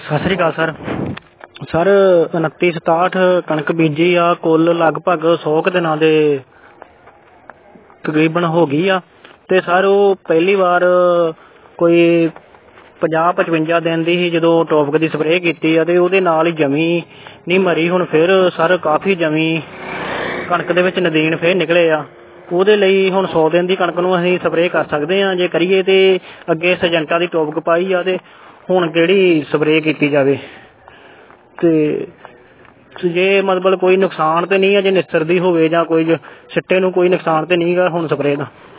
ਸਤਿ ਸ੍ਰੀ ਅਕਾਲ sir. Sir 2967 ਕਣਕ ਬੀਜੀ ਆ, ਕੁੱਲ ਲਗਭਗ 100 ਕੁ ਦਿਨਾਂ ਦੇ ਤਕਰੀਬਨ ਹੋ ਗਈ ਆ। ਤੇ ਸਰ ਉਹ ਪਹਿਲੀ ਵਾਰ ਕੋਈ 50-55 ਦਿਨ ਦੀ ਸੀ ਜਦੋਂ ਟੋਪਕ ਦੀ ਸਪਰੇਅ ਕੀਤੀ ਆ, ਤੇ ਉਹਦੇ ਨਾਲ ਹੀ ਜਮੀ ਨਹੀਂ ਮਰੀ। ਹੁਣ ਫਿਰ ਸਰ ਕਾਫੀ ਜਮੀ ਕਣਕ ਦੇ ਵਿੱਚ ਨਦੀਨ ਫਿਰ ਨਿਕਲੇ ਆ। ਉਹਦੇ ਲਈ ਹੁਣ 100 ਦਿਨ ਦੀ ਕਣਕ ਨੂੰ ਅਸੀਂ ਸਪਰੇਅ ਕਰ ਸਕਦੇ ਹਾਂ ਜੇ ਕਰੀਏ। ਤੇ ਅੱਗੇ ਸਜੈਂਟਾ ਦੀ ਟੋਪਕ ਪਾਈ ਆ, ਤੇ ਹੁਣ ਕਿਹੜੀ ਸਪਰੇਅ ਕੀਤੀ ਜਾਵੇ? ਤੇ ਜੇ ਮਤਲਬ ਕੋਈ ਨੁਕਸਾਨ ਤੇ ਨਹੀਂ ਹੈ, ਜੇ ਨਿਸਰਦੀ ਹੋਵੇ ਜਾਂ ਕੋਈ ਸਿੱਟੇ ਨੂੰ ਕੋਈ ਨੁਕਸਾਨ ਤੇ ਨਹੀਂ ਗਾ ਹੁਣ ਸਪਰੇਅ ਦਾ?